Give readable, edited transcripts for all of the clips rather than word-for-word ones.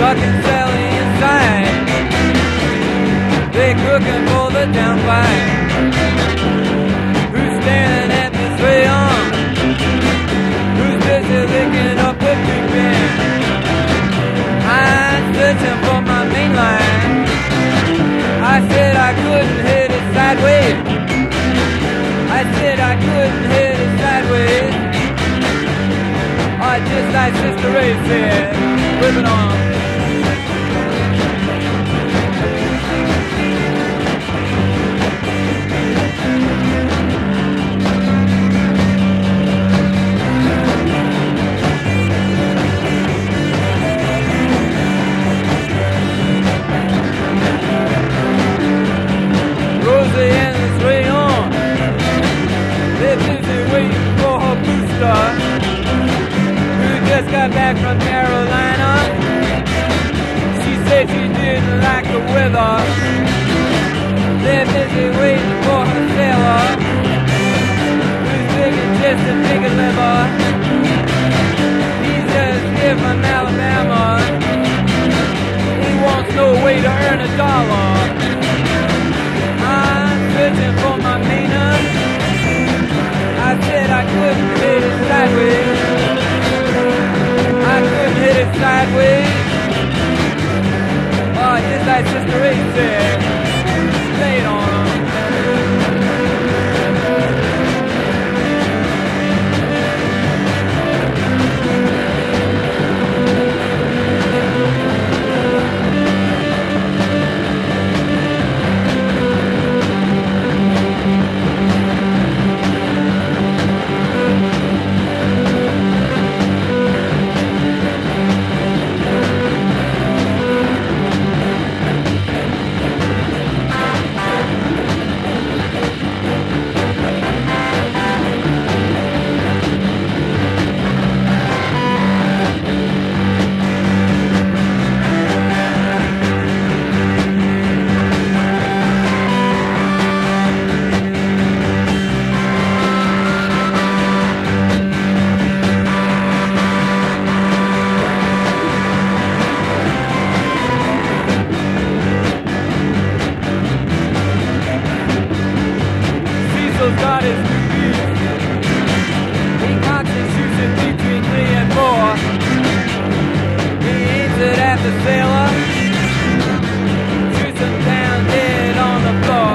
fucking Sally inside. They're cooking for the downpipe. Who's staring at Miss Rayon? Who's busy licking up the big band? I'm searching for my main line. I said I couldn't hit it sideways. I said I couldn't hit it sideways. Oh, just like Sister Ray said, whip it on. Rosie and this Rayon, they're busy waiting for her booster, who just got back from Carolina. She said she didn't like the weather. They're busy waiting for her sailor, who's bigger just a bigger liver. He's just here from Alabama. He wants no way to earn a dollar. I'm searching for my meaner. I said I couldn't hit it sideways. I couldn't hit it sideways. Oh, just like Sister Ray said, lay it on 'em. Got his movies. He constantly shoots it between 3 and 4. He aims it at the sailor, shoots him down dead on the floor.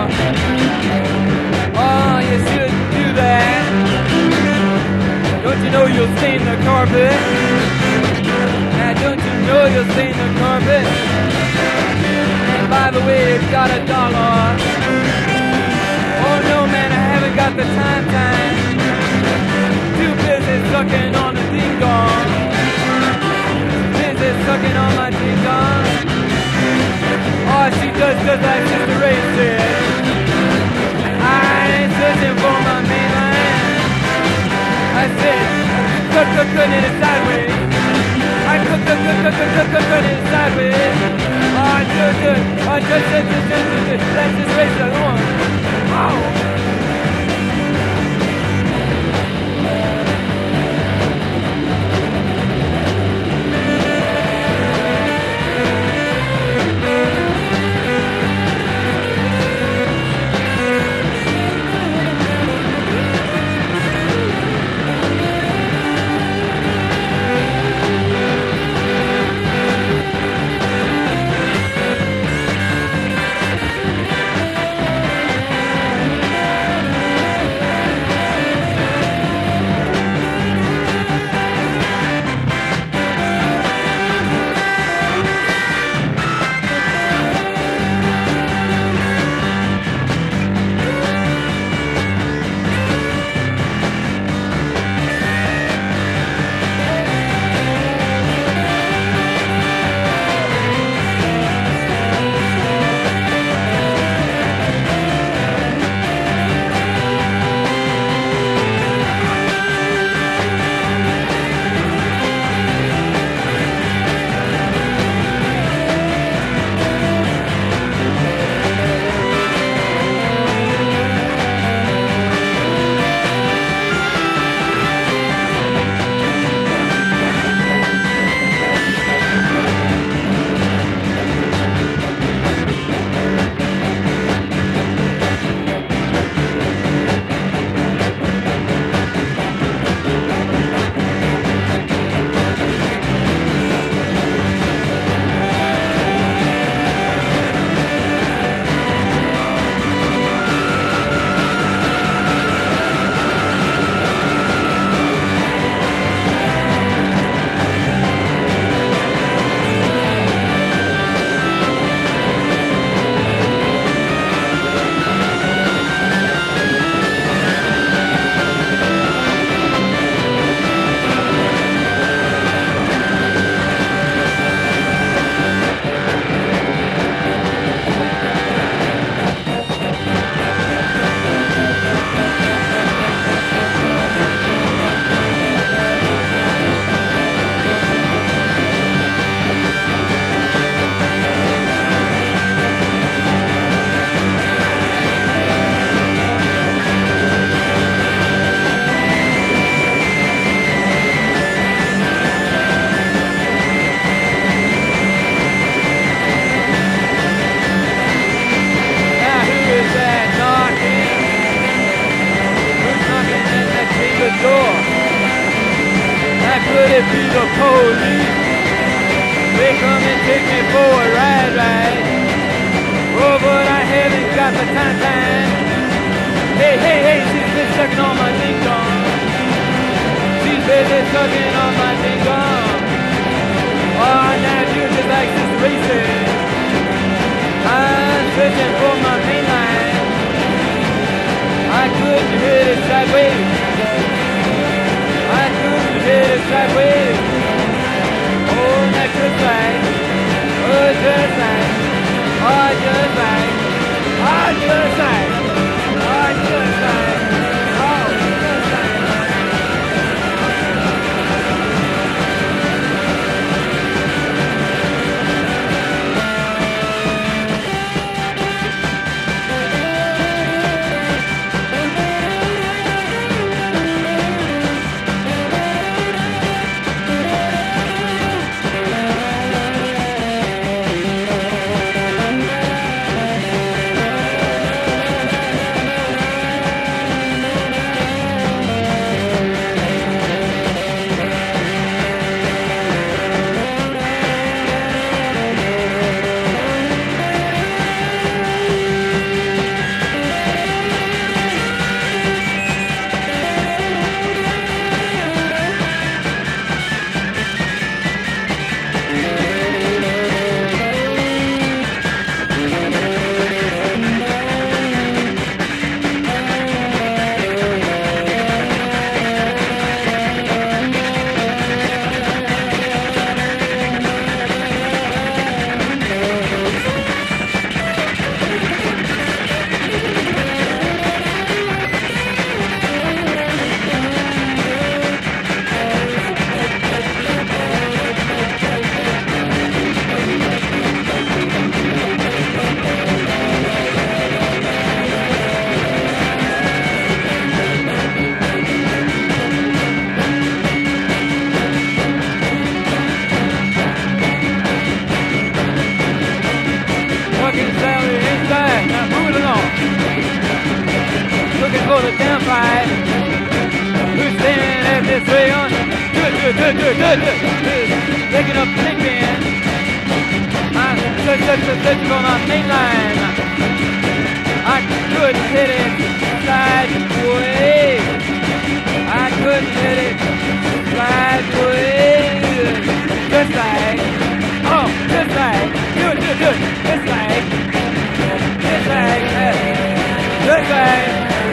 Oh, you shouldn't do that. Don't you know you'll stain the carpet? Now don't you know you'll stain the carpet? And by the way, it's got $1. Oh no, man, I haven't got the time. Too busy sucking on the ding-dong. Busy sucking on my ding-dong. Oh, she does just like Sister Ray said. I ain't searching for my main line. I said, couldn't hit it sideways. I couldn't hit it sideways. Oh, just. Let's just raise the one. Wow. take me for a ride. Oh, but I haven't got the time. Hey, she's been sucking on my ding-dong. She's busy sucking on my ding-dong. Oh, now you're just like this racing. I'm searching for my main line. I couldn't hit it sideways. Oh, not just like. Oh, just like. Oh, just like. Oh, just like. Oh, just like. Oh, just like. Good. Taking up thinking. I'm searching on my main line. I couldn't hit it sideways. I couldn't hit it sideways. Just like, oh, just like, good. Just like, just like.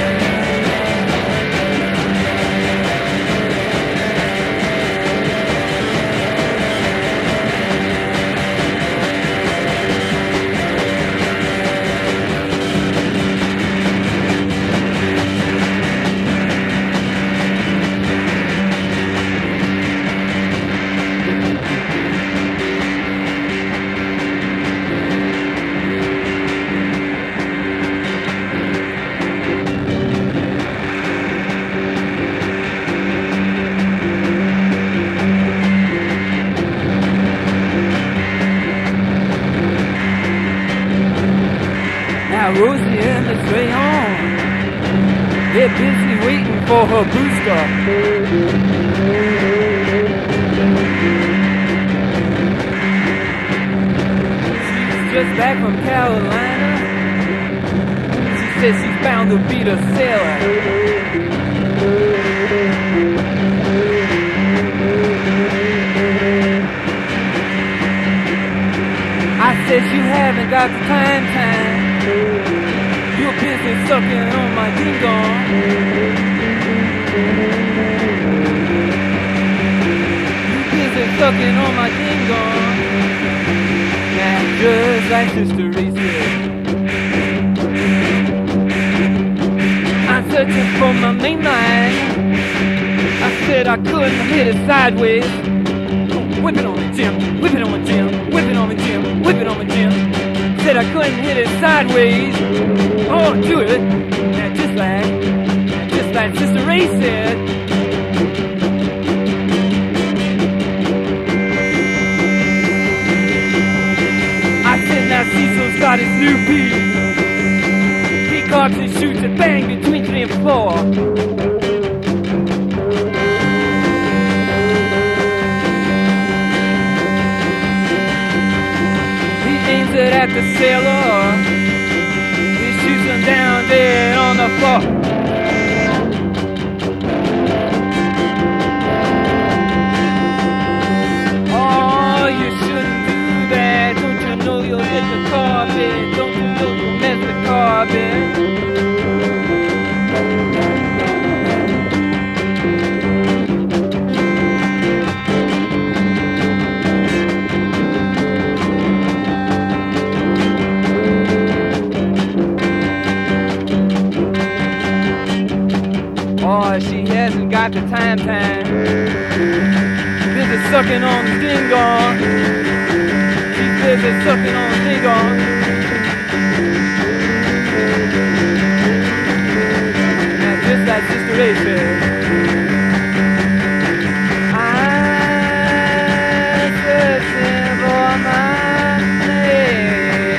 Rosie and the stray home. They're busy waiting for her booster. She's just back from Carolina. She says she's bound to beat a sailor. I said you haven't got the time. You're busy sucking on my ding-dong. You're busy sucking on my ding-dong. Now just like Sister Reese. I'm searching for my main line. I said I couldn't hit it sideways. Whip it on me, Jim. Whip it on me, Jim. Whip it on me, Jim. Whip it on me, Jim. Said I couldn't hit it sideways. Oh, do it. Now just like Sister Ray said. I said now Cecil's got his new piece. He cocks and shoots and bang between 3 and 4. at the sailor. He shoots him down dead on the floor. Oh, you shouldn't do that. Don't you know you'll hit the carpet? Don't you know you'll mess the carpet? Oh, she hasn't got the time. Busy sucking on the ding-dong. She's busy sucking on the ding-dong. And just like Sister Ray said, I'm searching for my name.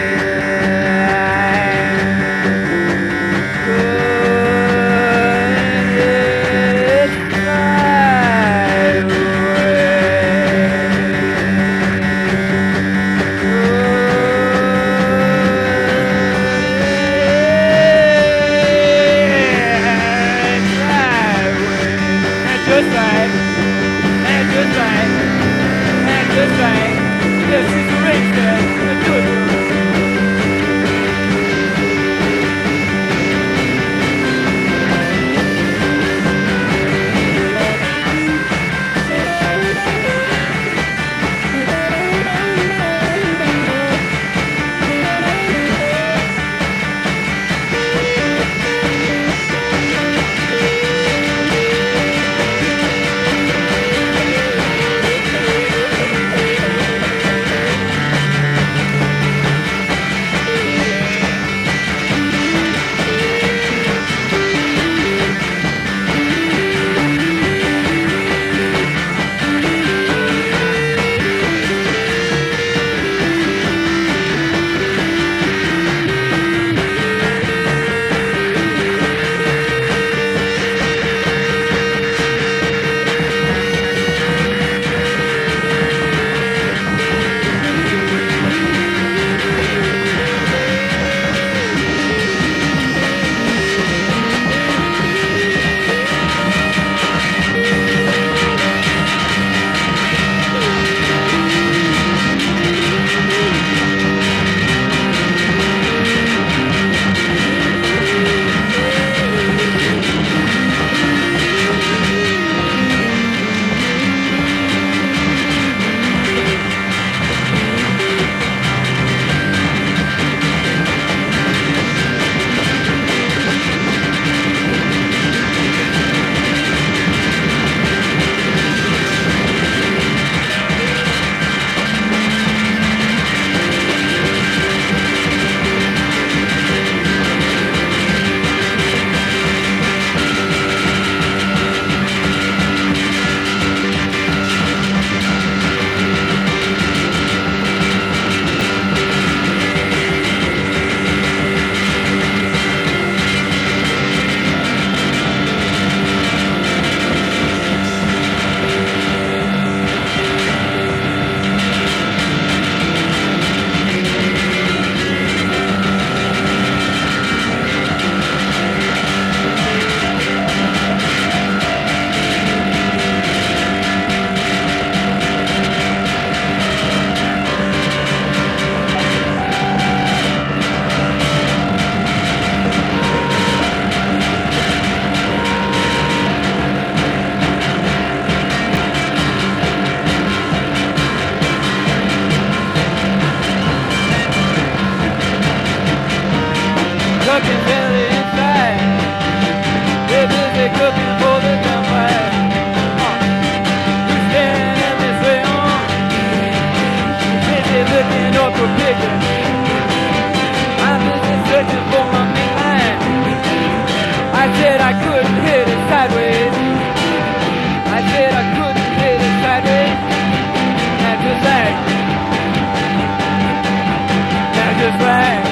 Cooking belly inside. They're busy cooking for the gunfight. Who's standing this way on? Busy looking up for pictures. I'm busy searching for my midline. I said I couldn't hit it sideways. I said I couldn't hit it sideways. That's just right. That's just right.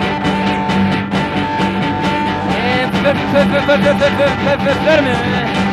Amphetamine.